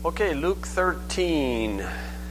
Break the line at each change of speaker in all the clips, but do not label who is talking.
Okay, Luke 13.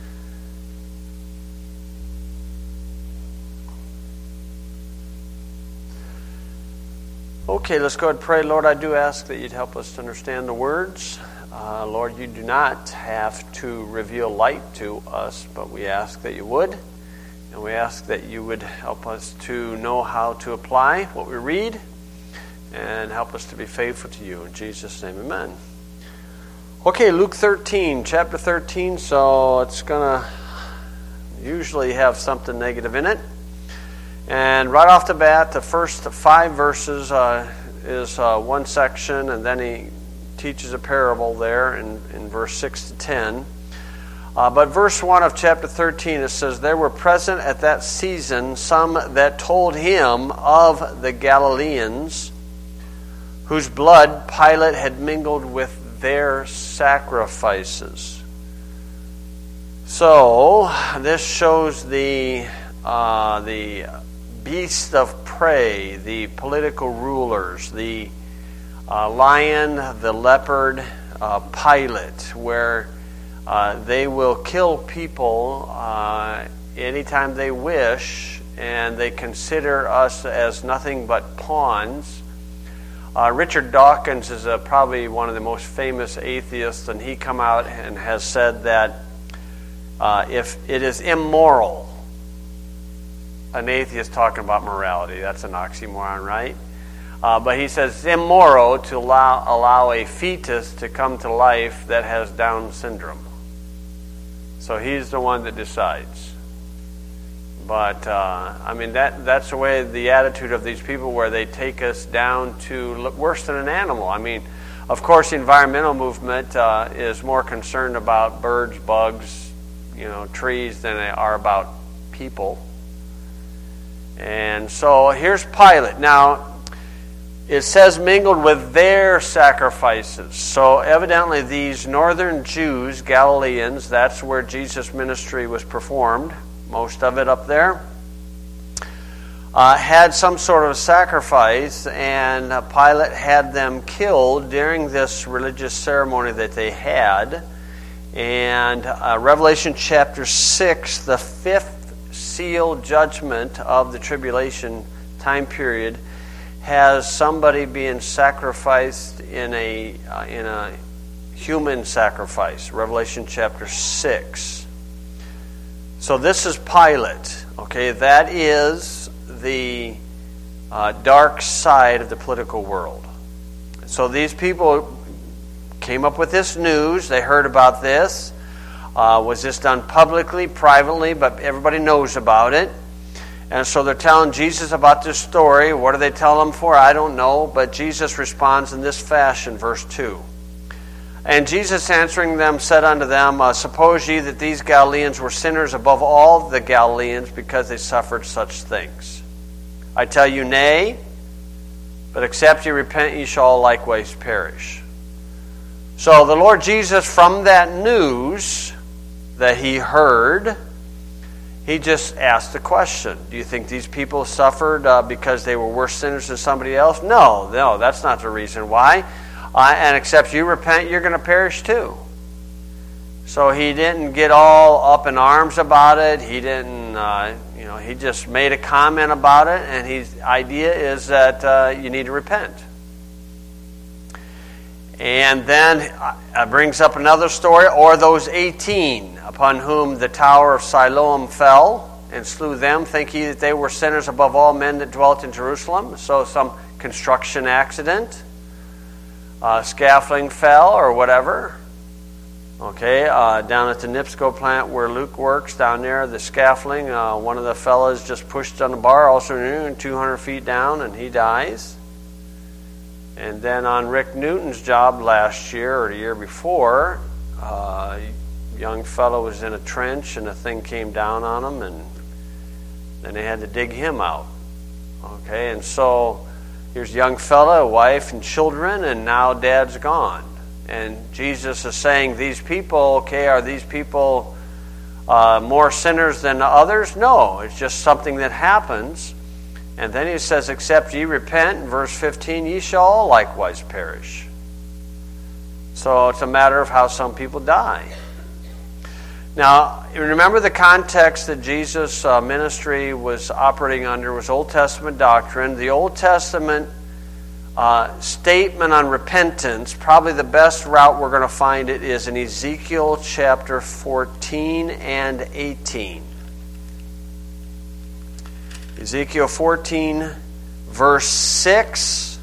Okay, let's go ahead and pray. Lord, I do ask that you'd help us to understand the words. Lord, you do not have to reveal light to us, but we ask that you would. And we ask that you would help us to know how to apply what we read and help us to be faithful to you. In Jesus' name, amen. Okay, Luke 13, chapter 13, so it's going to usually have something negative in it. And right off the bat, the first 5 verses is one section, and then he teaches a parable there in verse 6 to 10. But verse 1 of chapter 13, it says, "There were present at that season some that told him of the Galileans, whose blood Pilate had mingled with their sacrifices." So this shows the beast of prey, the political rulers, the lion, the leopard, Pilate, where they will kill people anytime they wish, and they consider us as nothing but pawns. Richard Dawkins is probably one of the most famous atheists, and he come out and has said that if it is immoral, an atheist talking about morality, that's an oxymoron, right? But he says it's immoral to allow a fetus to come to life that has Down syndrome. So he's the one that decides. But, that's the way the attitude of these people, where they take us down to worse than an animal. I mean, of course, the environmental movement is more concerned about birds, bugs, trees than they are about people. And so here's Pilate. Now, it says mingled with their sacrifices. So evidently these northern Jews, Galileans, that's where Jesus' ministry was performed, most of it up there, had some sort of sacrifice, and Pilate had them killed during this religious ceremony that they had. And Revelation chapter 6, the 5th seal judgment of the tribulation time period, has somebody being sacrificed in a human sacrifice. Revelation chapter 6. So this is Pilate. Okay, that is the dark side of the political world. So these people came up with this news. They heard about this. Was this done publicly, privately? But everybody knows about it. And so they're telling Jesus about this story. What do they tell him for? I don't know. But Jesus responds in this fashion, verse 2. "And Jesus answering them said unto them, Suppose ye that these Galileans were sinners above all the Galileans, because they suffered such things? I tell you, nay, but except ye repent, ye shall likewise perish." So the Lord Jesus, from that news that he heard, he just asked the question, do you think these people suffered because they were worse sinners than somebody else? No, that's not the reason why. And except you repent, you're going to perish too. So he didn't get all up in arms about it. He didn't, he just made a comment about it, and his idea is that you need to repent. And then brings up another story, or those 18 upon whom the tower of Siloam fell and slew them, think ye that they were sinners above all men that dwelt in Jerusalem? So some construction accident, scaffolding fell or whatever. Okay, down at the NIPSCO plant where Luke works, down there, the scaffolding, one of the fellas just pushed on the bar, also 200 feet down, and he dies. And then on Rick Newton's job last year or the year before, a young fellow was in a trench and a thing came down on him, and then they had to dig him out. Okay, and so here's a young fella, a wife and children, and now dad's gone. And Jesus is saying, these people, okay, are these people more sinners than others? No, it's just something that happens. And then he says, except ye repent, in verse 15, ye shall all likewise perish. So it's a matter of how some people die. Now, remember the context that Jesus' ministry was operating under was Old Testament doctrine. The Old Testament statement on repentance, probably the best route we're going to find it is in Ezekiel chapter 14 and 18. Ezekiel 14, verse 6.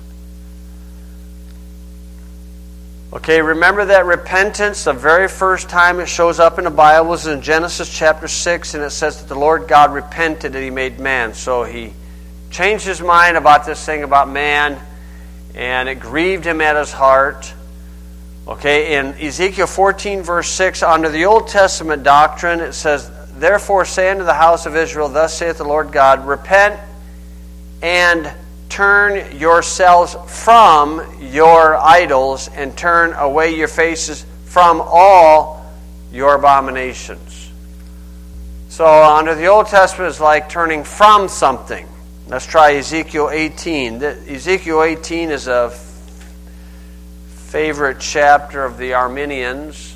Okay, remember that repentance, the very first time it shows up in the Bible is in Genesis chapter 6, and it says that the Lord God repented and He made man. So He changed His mind about this thing about man, and it grieved Him at His heart. Okay, in Ezekiel 14, verse 6, under the Old Testament doctrine, it says, "Therefore say unto the house of Israel, Thus saith the Lord God, Repent and turn yourselves from your idols, and turn away your faces from all your abominations." So under the Old Testament, it's like turning from something. Let's try Ezekiel 18. Ezekiel 18 is a favorite chapter of the Arminians,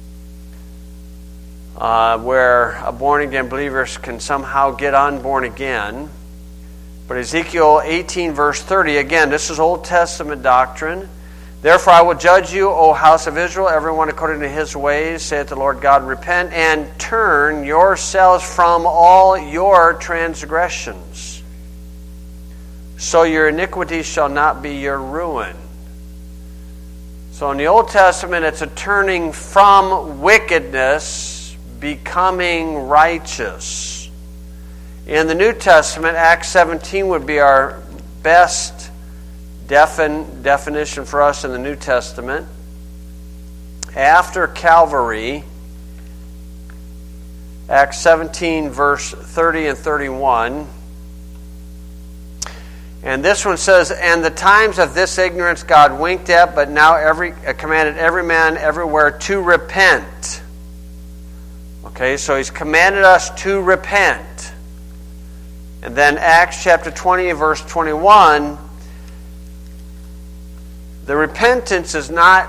where a born-again believer can somehow get unborn again. But Ezekiel 18, verse 30, again, this is Old Testament doctrine. "Therefore I will judge you, O house of Israel, everyone according to his ways, saith the Lord God, repent and turn yourselves from all your transgressions, so your iniquity shall not be your ruin." So in the Old Testament, it's a turning from wickedness, becoming righteous. In the New Testament, Acts 17 would be our best definition for us in the New Testament. After Calvary, Acts 17, verse 30 and 31. And this one says, "And the times of this ignorance God winked at, but now commanded every man everywhere to repent." Okay, so He's commanded us to repent. And then Acts chapter 20, verse 21, the repentance is not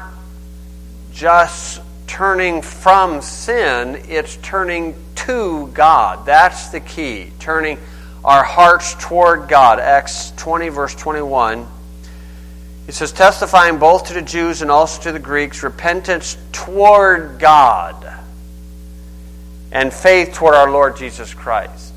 just turning from sin, it's turning to God. That's the key, turning our hearts toward God. Acts 20, verse 21. He says, "Testifying both to the Jews and also to the Greeks, repentance toward God and faith toward our Lord Jesus Christ."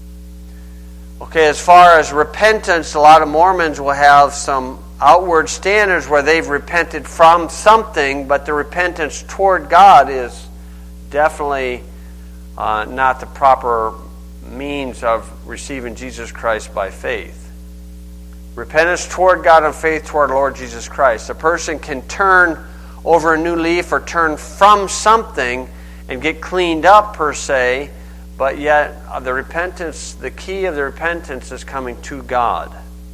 Okay, as far as repentance, a lot of Mormons will have some outward standards where they've repented from something, but the repentance toward God is definitely not the proper means of receiving Jesus Christ by faith. Repentance toward God and faith toward our Lord Jesus Christ. A person can turn over a new leaf or turn from something and get cleaned up per se, but yet the repentance, the key of the repentance is coming to God.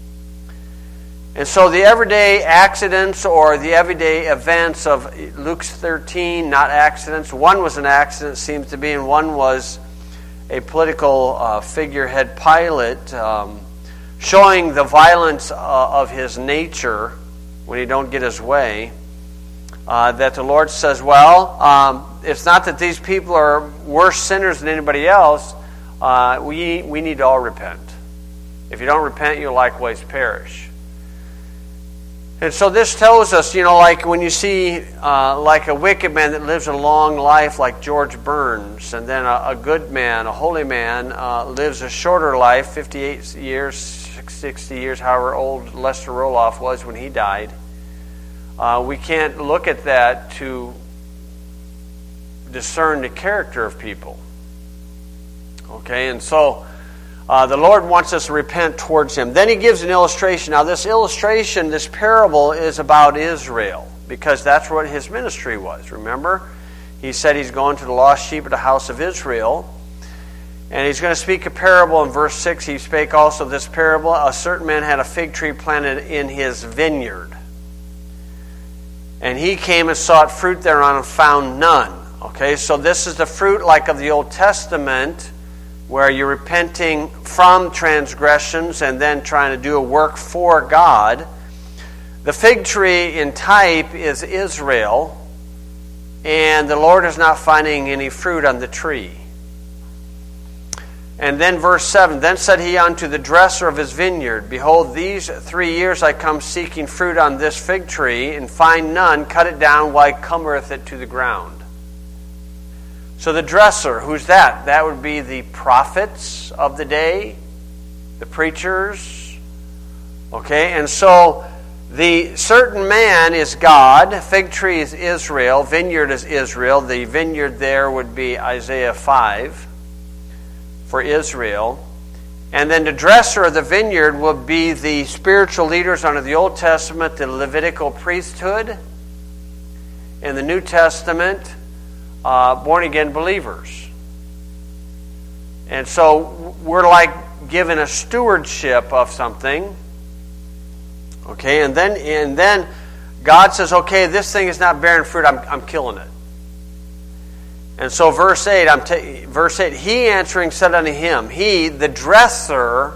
And so the everyday accidents or the everyday events of Luke 13, not accidents. One was an accident, seems to be, and one was a political figurehead, Pilate, showing the violence of his nature when he don't get his way. That the Lord says, well, it's not that these people are worse sinners than anybody else. We need to all repent. If you don't repent, you'll likewise perish. And so this tells us, like when you see like a wicked man that lives a long life like George Burns, and then a good man, a holy man, lives a shorter life, 58 years, 60 years, however old Lester Roloff was when he died. We can't look at that to discern the character of people. Okay, and so the Lord wants us to repent towards Him. Then He gives an illustration. Now this illustration, this parable, is about Israel, because that's what His ministry was. Remember? He said He's going to the lost sheep of the house of Israel. And He's going to speak a parable in verse 6. He spake also this parable. A certain man had a fig tree planted in his vineyard. And he came and sought fruit thereon and found none. Okay, so this is the fruit like of the Old Testament, where you're repenting from transgressions and then trying to do a work for God. The fig tree in type is Israel. and the Lord is not finding any fruit on the tree. And then verse 7, then said he unto the dresser of his vineyard, behold, these 3 years I come seeking fruit on this fig tree, and find none. Cut it down, why cumbereth it to the ground? So the dresser, who's that? That would be the prophets of the day, the preachers. Okay, and so the certain man is God, fig tree is Israel, vineyard is Israel. The vineyard there would be Isaiah 5 for Israel. And then the dresser of the vineyard would be the spiritual leaders under the Old Testament, the Levitical priesthood. In the New Testament, born-again believers. And so we're like given a stewardship of something. Okay, and then God says, okay, this thing is not bearing fruit, I'm killing it. And so verse 8, he answering said unto him, he, the dresser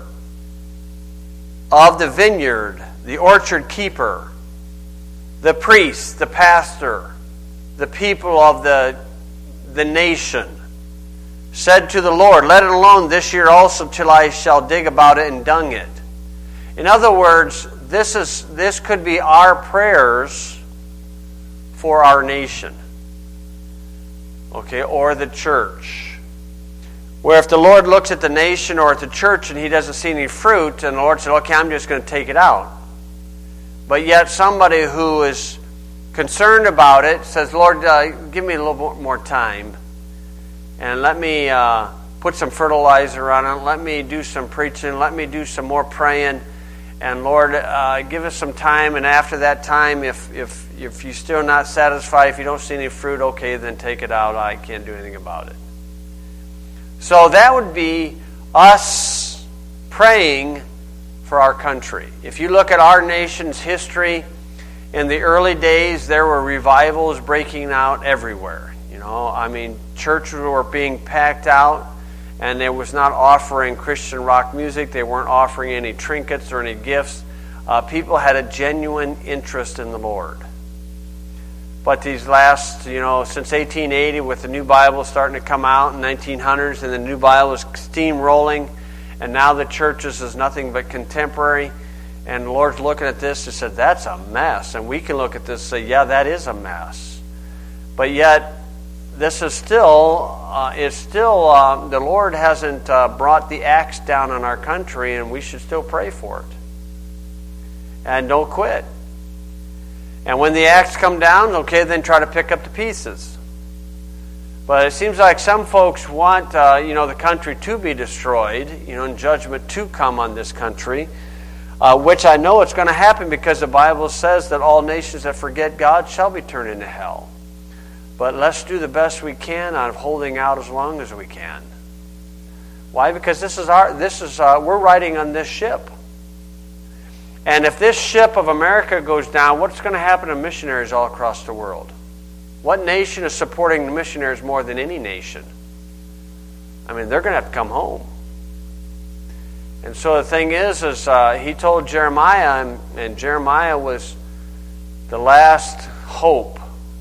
of the vineyard, the orchard keeper, the priest, the pastor, the people of the nation, said to the Lord, let it alone this year also till I shall dig about it and dung it. In other words, this could be our prayers for our nation. Okay, or the church. Where if the Lord looks at the nation or at the church and he doesn't see any fruit, and the Lord said, okay, I'm just going to take it out. But yet somebody who is concerned about it says, Lord, give me a little more time. And let me put some fertilizer on it. Let me do some preaching. Let me do some more praying. And Lord, give us some time. And after that time, if you're still not satisfied, if you don't see any fruit, okay, then take it out. I can't do anything about it. So that would be us praying for our country. If you look at our nation's history, in the early days, there were revivals breaking out everywhere. Churches were being packed out, and they was not offering Christian rock music. They weren't offering any trinkets or any gifts. People had a genuine interest in the Lord. But these last, since 1880, with the new Bible starting to come out in 1900s, and the new Bible is steamrolling, and now the churches is nothing but contemporary. And the Lord's looking at this and said, that's a mess. And we can look at this and say, yeah, that is a mess. But yet, this is still, the Lord hasn't brought the axe down on our country, and we should still pray for it. And don't quit. And when the axe come down, okay, then try to pick up the pieces. But it seems like some folks want, the country to be destroyed, and judgment to come on this country. Which I know it's going to happen because the Bible says that all nations that forget God shall be turned into hell. But let's do the best we can on holding out as long as we can. Why? Because we're riding on this ship. And if this ship of America goes down, what's going to happen to missionaries all across the world? What nation is supporting the missionaries more than any nation? They're going to have to come home. And so the thing is he told Jeremiah, and Jeremiah was the last hope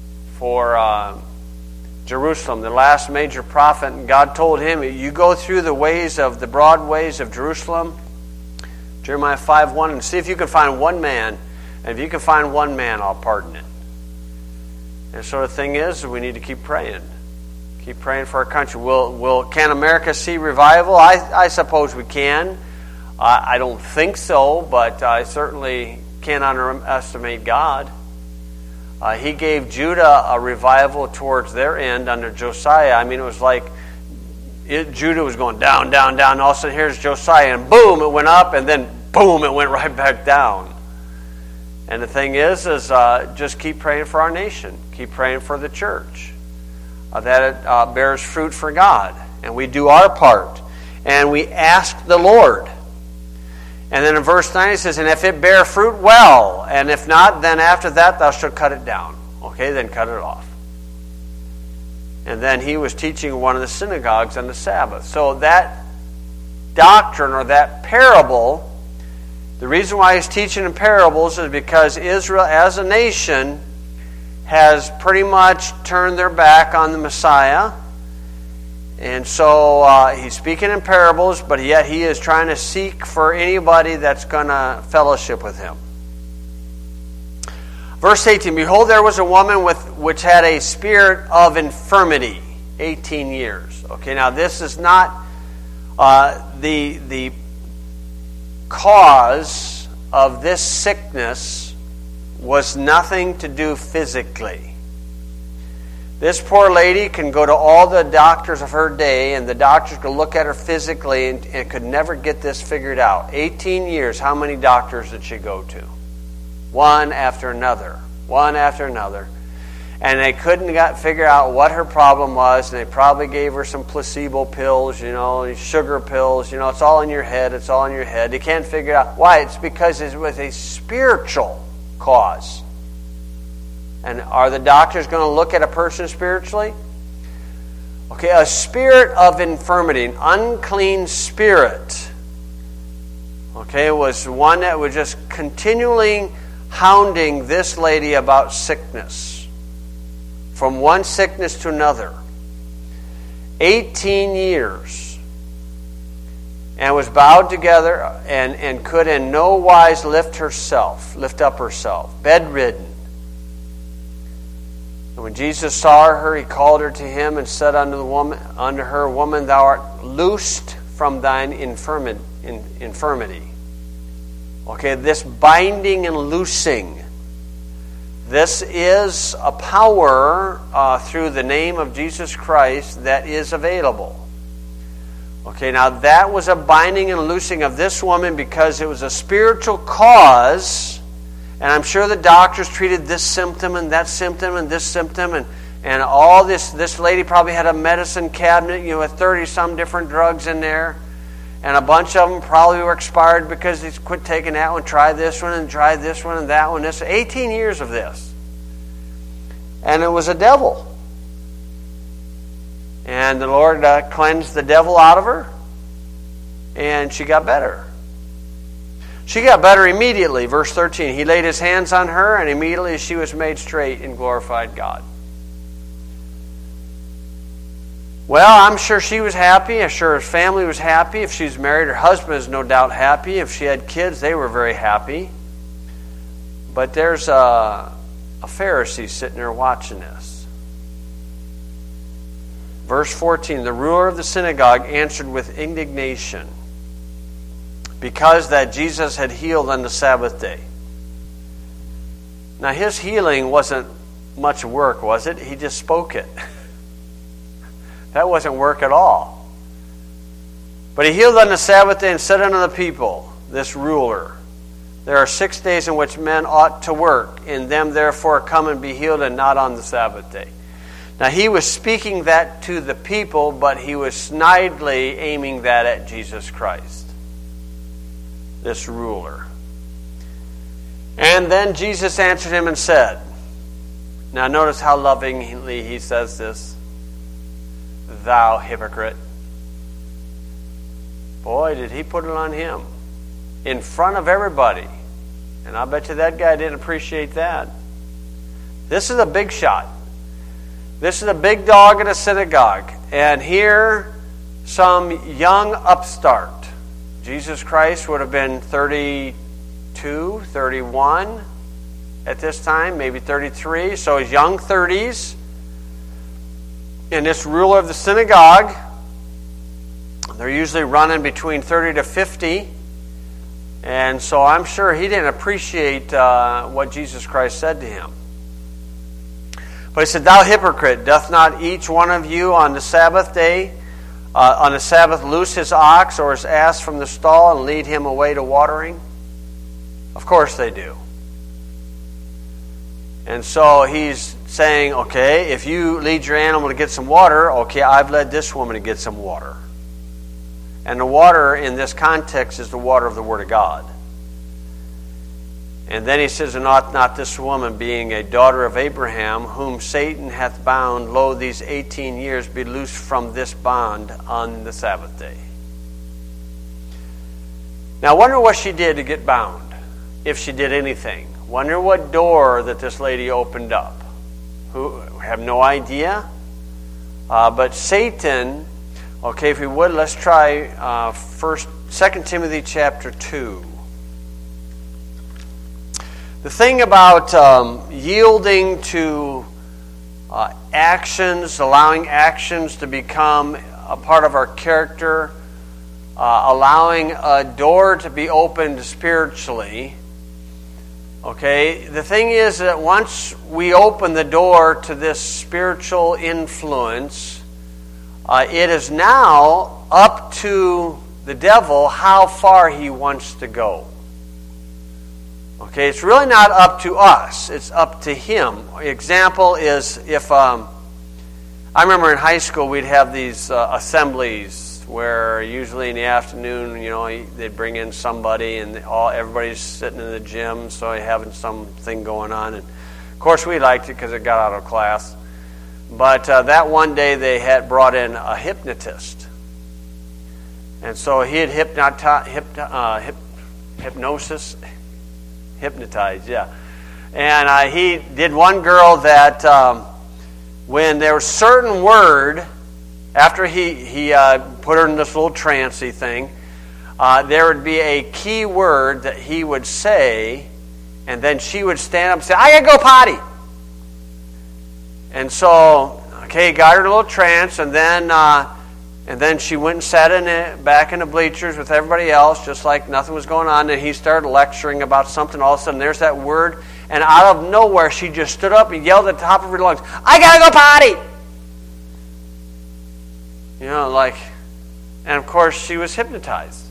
for Jerusalem, the last major prophet. And God told him, you go through the broad ways of Jerusalem, Jeremiah 5:1, and see if you can find one man. And if you can find one man, I'll pardon it. And so the thing is, we need to keep praying. Keep praying for our country. Can America see revival? I suppose we can. I don't think so, but I certainly can't underestimate God. He gave Judah a revival towards their end under Josiah. It was like Judah was going down, down, down. All of a sudden, here's Josiah, and boom, it went up, and then boom, it went right back down. And the thing is just keep praying for our nation. Keep praying for the church. That it bears fruit for God. And we do our part. And we ask the Lord. And then in verse 9 it says, and if it bear fruit, well. And if not, then after that thou shalt cut it down. Okay, then cut it off. And then he was teaching in one of the synagogues on the Sabbath. So that doctrine or that parable, the reason why he's teaching in parables is because Israel as a nation has pretty much turned their back on the Messiah. And so he's speaking in parables, but yet he is trying to seek for anybody that's going to fellowship with him. Verse 18, behold, there was a woman which had a spirit of infirmity, 18 years. Okay, now this is not the cause of this sickness was nothing to do physically. This poor lady can go to all the doctors of her day, and the doctors could look at her physically and could never get this figured out. 18 years, how many doctors did she go to? One after another. And they couldn't figure out what her problem was, and they probably gave her some placebo pills, sugar pills, it's all in your head, They can't figure out why. It's because it was a spiritual cause. And are the doctors going to look at a person spiritually? Okay, a spirit of infirmity, an unclean spirit, was one that was just continually hounding this lady about sickness. From one sickness to another. 18 years. And was bowed together and could in no wise lift up herself. Bedridden. And when Jesus saw her, he called her to him and said unto her, Woman, thou art loosed from thine infirmity. Okay, this binding and loosing. This is a power through the name of Jesus Christ that is available. Okay, now that was a binding and loosing of this woman because it was a spiritual cause. And I'm sure the doctors treated this symptom and that symptom and this symptom and all this. This lady probably had a medicine cabinet, with 30-some different drugs in there. And a bunch of them probably were expired because they quit taking that one, tried this one and that one. 18 years of this. And it was a devil. And the Lord cleansed the devil out of her. And she got better. She got better immediately. Verse 13, he laid his hands on her, and immediately she was made straight and glorified God. Well, I'm sure she was happy. I'm sure her family was happy. If she was married, her husband is no doubt happy. If she had kids, they were very happy. But there's a Pharisee sitting there watching this. Verse 14, the ruler of the synagogue answered with indignation, because that Jesus had healed on the Sabbath day. Now his healing wasn't much work, was it? He just spoke it. That wasn't work at all. But he healed on the Sabbath day and said unto the people, this ruler, there are 6 days in which men ought to work. In them therefore come and be healed, and not on the Sabbath day. Now he was speaking that to the people, but he was snidely aiming that at Jesus Christ. This ruler. And then Jesus answered him and said, now notice how lovingly he says this, thou hypocrite. Boy, did he put it on him. In front of everybody. And I bet you that guy didn't appreciate that. This is a big shot. This is a big dog at a synagogue. And here, some young upstart. Jesus Christ would have been 32, 31 at this time, maybe 33. So his young 30s. And this ruler of the synagogue, they're usually running between 30 to 50. And so I'm sure he didn't appreciate what Jesus Christ said to him. But he said, thou hypocrite, doth not each one of you on the Sabbath day, on the Sabbath loose his ox or his ass from the stall and lead him away to watering? Of course they do. And so he's saying, okay, if you lead your animal to get some water, okay, I've led this woman to get some water. And the water in this context is the water of the Word of God. And then he says, and ought not this woman, being a daughter of Abraham, whom Satan hath bound, lo, these 18 years, be loosed from this bond on the Sabbath day? Now, I wonder what she did to get bound, if she did anything. Wonder what door that this lady opened up. who have no idea. But Satan, okay, if we would, let's try 2 Timothy chapter 2. The thing about yielding to actions, allowing actions to become a part of our character, allowing a door to be opened spiritually. Okay, the thing is that once we open the door to this spiritual influence, it is now up to the devil how far he wants to go. Okay, it's really not up to us. It's up to him. Example is if I remember in high school we'd have these assemblies where usually in the afternoon, they'd bring in somebody and everybody's sitting in the gym, so they're having something going on. And of course we liked it because it got out of class. But that one day they had brought in a hypnotist. And so he had hypnotized, yeah. And he did one girl that when there was a certain word, after he put her in this little trancey thing, there would be a key word that he would say, and then she would stand up and say, "I gotta go potty." And so, okay, got her in a little trance, and then she went and sat back in the bleachers with everybody else, just like nothing was going on. And he started lecturing about something. All of a sudden, there's that word, and out of nowhere, she just stood up and yelled at the top of her lungs, "I gotta go potty!" And of course, she was hypnotized.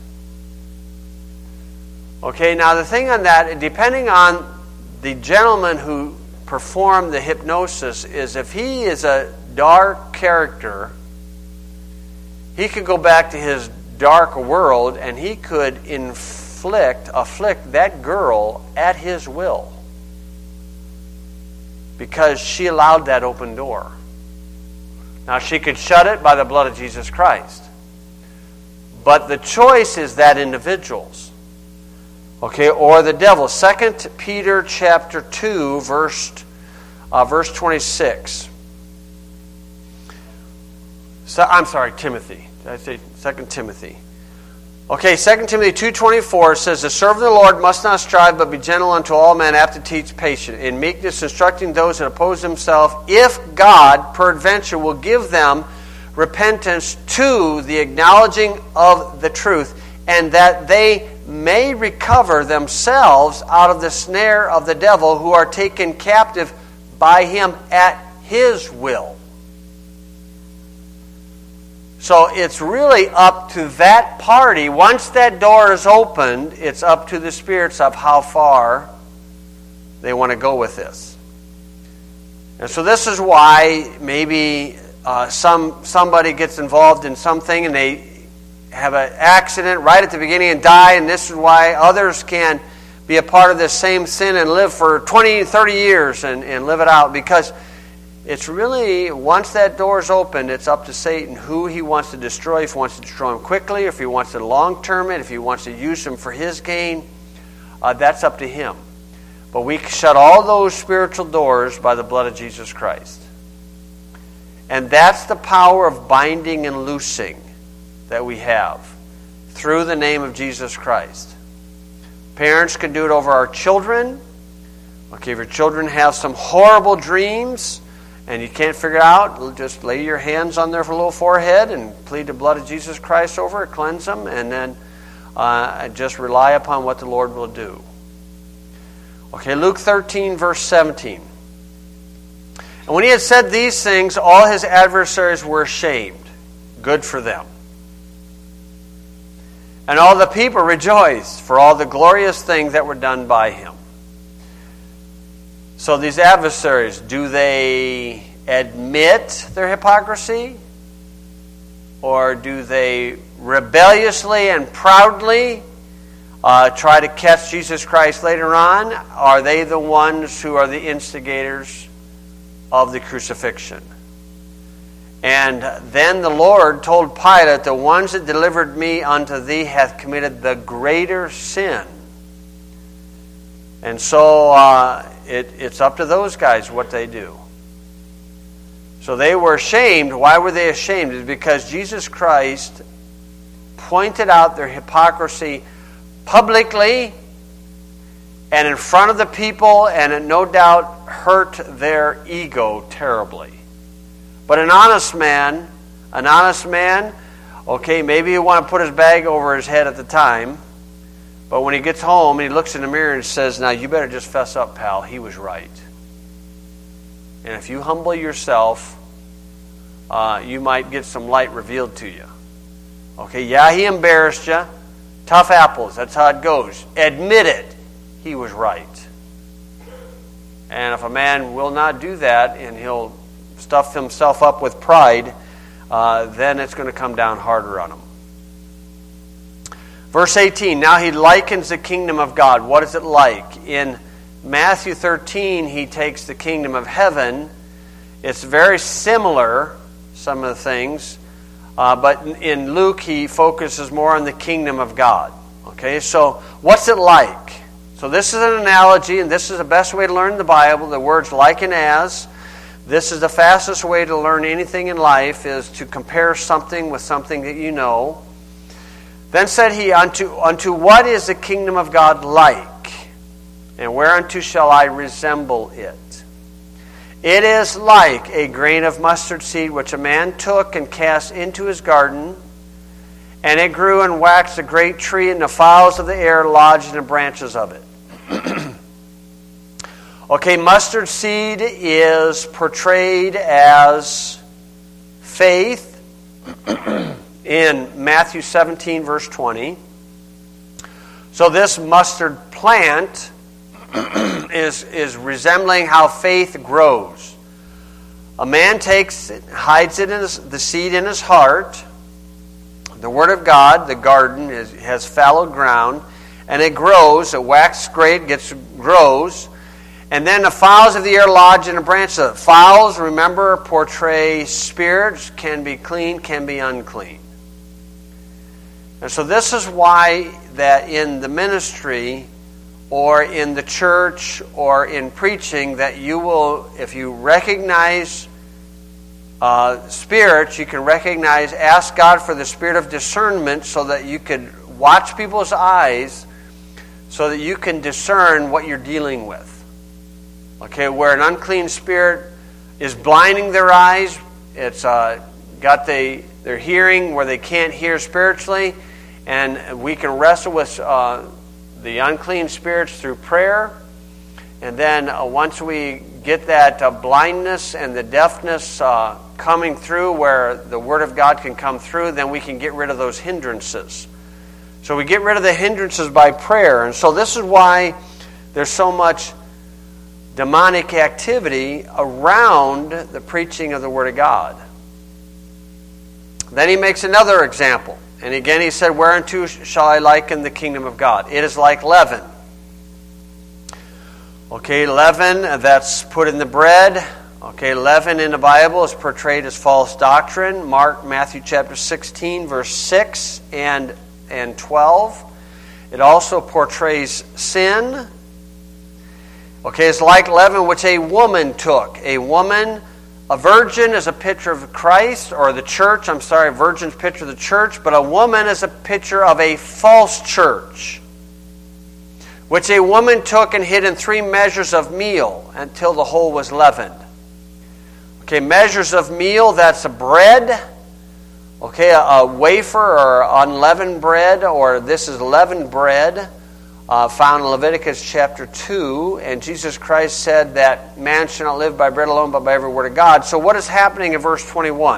Okay, now the thing on that, depending on the gentleman who performed the hypnosis, is if he is a dark character, he could go back to his dark world and he could afflict that girl at his will because she allowed that open door. Now, she could shut it by the blood of Jesus Christ. But the choice is that individual's. Okay, or the devil. 2 Peter chapter 2, verse 26. Timothy. Did I say 2 Timothy? Okay, 2 Timothy 2:24 says, "The servant of the Lord must not strive, but be gentle unto all men, apt to teach, patient, in meekness instructing those that oppose himself, if God peradventure will give them repentance to the acknowledging of the truth, and that they may recover themselves out of the snare of the devil, who are taken captive by him at his will." So it's really up to that party. Once that door is opened, it's up to the spirits of how far they want to go with this. And so this is why maybe somebody gets involved in something and they have an accident right at the beginning and die, and this is why others can be a part of this same sin and live for 20, 30 years and live it out, because it's really, once that door is opened, it's up to Satan who he wants to destroy. If he wants to destroy him quickly, if he wants to long-term it, if he wants to use him for his gain, that's up to him. But we shut all those spiritual doors by the blood of Jesus Christ. And that's the power of binding and loosing that we have through the name of Jesus Christ. Parents can do it over our children. Okay, if your children have some horrible dreams and you can't figure it out, just lay your hands on their little forehead and plead the blood of Jesus Christ over it, cleanse them, and then just rely upon what the Lord will do. Okay, Luke 13, verse 17. "And when he had said these things, all his adversaries were ashamed." Good for them. "And all the people rejoiced for all the glorious things that were done by him." So these adversaries, do they admit their hypocrisy? Or do they rebelliously and proudly try to catch Jesus Christ later on? Are they the ones who are the instigators of the crucifixion? And then the Lord told Pilate, "The ones that delivered me unto thee hath committed the greater sin." And so it's up to those guys what they do. So they were ashamed. Why were they ashamed? It's because Jesus Christ pointed out their hypocrisy publicly and in front of the people, and it no doubt hurt their ego terribly. But an honest man, okay, maybe he want to put his bag over his head at the time, but when he gets home, he looks in the mirror and says, now you better just fess up, pal, he was right. And if you humble yourself, you might get some light revealed to you. Okay, yeah, he embarrassed you. Tough apples, that's how it goes. Admit it, he was right. And if a man will not do that, and he'll stuff himself up with pride, then it's going to come down harder on him. Verse 18, now he likens the kingdom of God. What is it like? In Matthew 13, he takes the kingdom of heaven. It's very similar, some of the things, but in Luke, he focuses more on the kingdom of God. Okay, so what's it like? So this is an analogy, and this is the best way to learn the Bible. The words like and as. This is the fastest way to learn anything in life, is to compare something with something that you know. Then said he, unto what is the kingdom of God like? And whereunto shall I resemble it? It is like a grain of mustard seed, which a man took and cast into his garden, and it grew and waxed a great tree, and the fowls of the air lodged in the branches of it. Okay, mustard seed is portrayed as faith in Matthew 17, verse 20. So this mustard plant is resembling how faith grows. A man takes it, hides it in the seed in his heart. The Word of God, the garden, has fallow ground, and it grows. It waxes great, grows. And then the fowls of the air lodge in a branch of it. Fowls, remember, portray spirits, can be clean, can be unclean. And so this is why that in the ministry or in the church or in preaching, that you will, if you recognize spirits, you can recognize, ask God for the spirit of discernment so that you could watch people's eyes so that you can discern what you're dealing with. Okay, where an unclean spirit is blinding their eyes, it's got their hearing where they can't hear spiritually, and we can wrestle with the unclean spirits through prayer. And then once we get that blindness and the deafness coming through where the Word of God can come through, then we can get rid of those hindrances. So we get rid of the hindrances by prayer. And so this is why there's so much demonic activity around the preaching of the Word of God. Then he makes another example. And again he said, whereunto shall I liken the kingdom of God? It is like leaven. Okay, leaven that's put in the bread. Okay, leaven in the Bible is portrayed as false doctrine. Matthew chapter 16, verse 6 and 12. It also portrays sin. Okay, it's like leaven which a woman took. A virgin is a picture of Christ, or the church. A virgin's picture of the church, but a woman is a picture of a false church, which a woman took and hid in 3 measures of meal until the whole was leavened. Okay, measures of meal, that's a bread. Okay, a wafer or unleavened bread, or this is leavened bread. Found in Leviticus chapter 2, and Jesus Christ said that man shall not live by bread alone, but by every word of God. So what is happening in verse 21?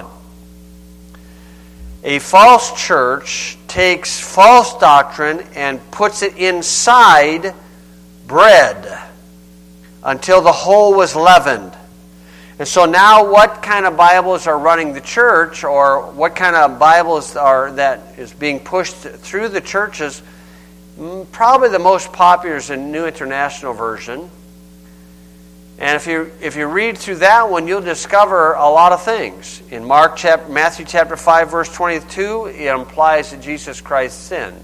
A false church takes false doctrine and puts it inside bread until the whole was leavened. And so now what kind of Bibles are running the church, or what kind of Bibles are that is being pushed through the churches? Probably the most popular is the New International Version. And if you read through that one, you'll discover a lot of things. In Matthew chapter 5, verse 22, it implies that Jesus Christ sinned.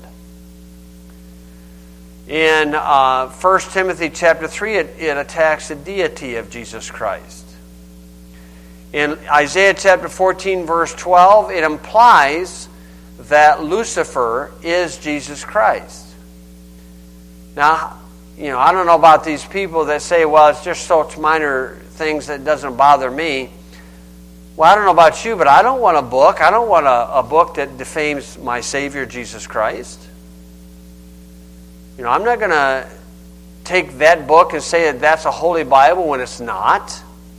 In 1 Timothy chapter 3, it attacks the deity of Jesus Christ. In Isaiah chapter 14, verse 12, it implies that Lucifer is Jesus Christ. Now, I don't know about these people that say, well, it's just such minor things that doesn't bother me. Well, I don't know about you, but I don't want a book. I don't want a book that defames my Savior, Jesus Christ. I'm not going to take that book and say that that's a holy Bible when it's not.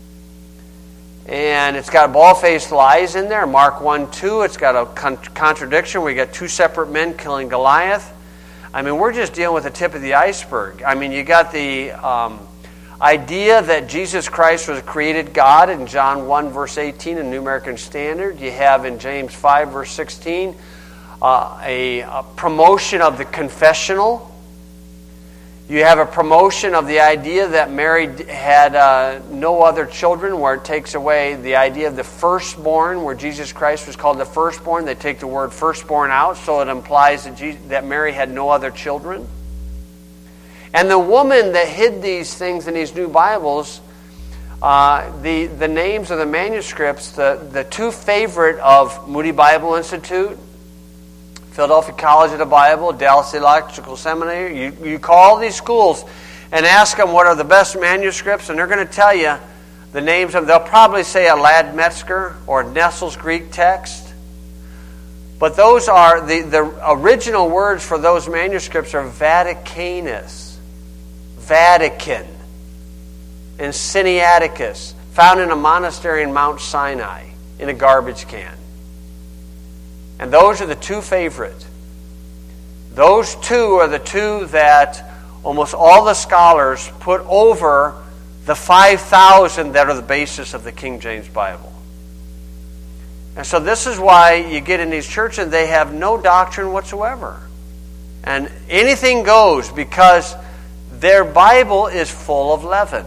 And it's got bald-faced lies in there. Mark 1:2, it's got a contradiction. We got two separate men killing Goliath. We're just dealing with the tip of the iceberg. You got the idea that Jesus Christ was a created God in John 1, verse 18 in New American Standard. You have in James 5, verse 16, a promotion of the confessional. You have a promotion of the idea that Mary had no other children, where it takes away the idea of the firstborn, where Jesus Christ was called the firstborn. They take the word firstborn out, so it implies that Mary had no other children. And the woman that hid these things in these new Bibles, the names of the manuscripts, the two favorite of Moody Bible Institute, Philadelphia College of the Bible, Dallas Theological Seminary. You call these schools and ask them what are the best manuscripts, and they're going to tell you the names of them. They'll probably say a Ladd Metzger or Nestle's Greek text. But those are, the original words for those manuscripts are Vaticanus, Vatican, and Sinaiticus, found in a monastery in Mount Sinai in a garbage can. And those are the two favorite. Those two are the two that almost all the scholars put over the 5,000 that are the basis of the King James Bible. And so this is why you get in these churches and they have no doctrine whatsoever. And anything goes because their Bible is full of leaven.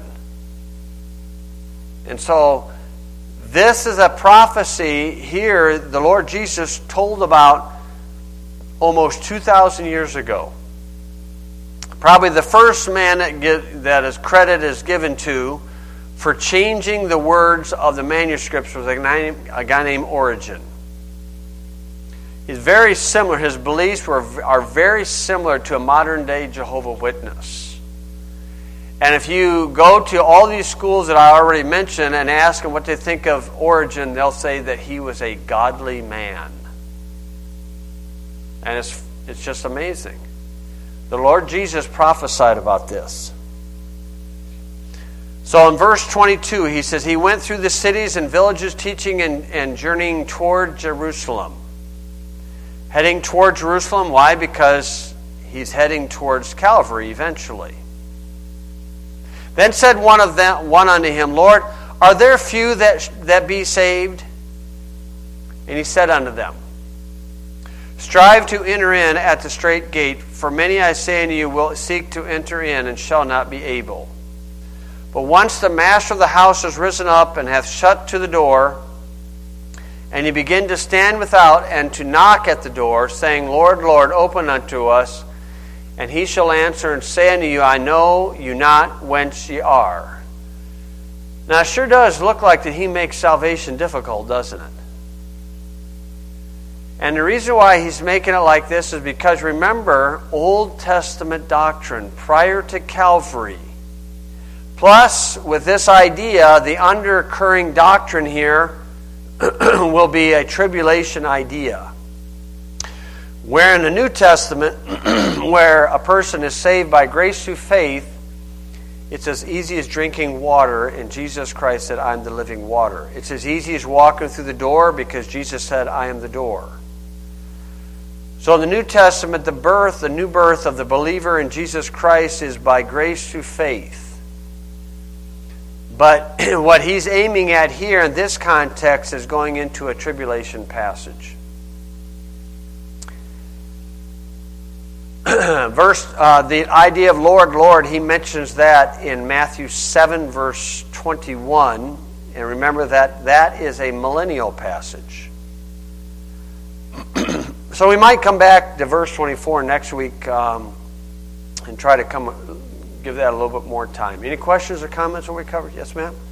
And so this is a prophecy here the Lord Jesus told about almost 2,000 years ago. Probably the first man that his credit is given to for changing the words of the manuscripts was a guy named Origen. He's very similar. His beliefs are very similar to a modern-day Jehovah's Witness. And if you go to all these schools that I already mentioned and ask them what they think of Origen, they'll say that he was a godly man. And it's just amazing. The Lord Jesus prophesied about this. So in verse 22, he says, he went through the cities and villages teaching and journeying toward Jerusalem. Heading toward Jerusalem, why? Because he's heading towards Calvary eventually. Then said one unto him, Lord, are there few that be saved? And he said unto them, strive to enter in at the strait gate, for many, I say unto you, will seek to enter in, and shall not be able. But once the master of the house is risen up, and hath shut to the door, and ye begin to stand without, and to knock at the door, saying, Lord, Lord, open unto us, and he shall answer and say unto you, I know you not whence ye are. Now it sure does look like that he makes salvation difficult, doesn't it? And the reason why he's making it like this is because, remember, Old Testament doctrine prior to Calvary, plus with this idea, the undercurring doctrine here will be a tribulation idea. Where in the New Testament, where a person is saved by grace through faith, it's as easy as drinking water, and Jesus Christ said, I'm the living water. It's as easy as walking through the door because Jesus said, I am the door. So in the New Testament, the new birth of the believer in Jesus Christ is by grace through faith. But what he's aiming at here in this context is going into a tribulation passage. The idea of Lord, Lord, he mentions that in Matthew 7, verse 21. And remember that is a millennial passage. So we might come back to verse 24 next week and try to give that a little bit more time. Any questions or comments on what we covered? Yes, ma'am?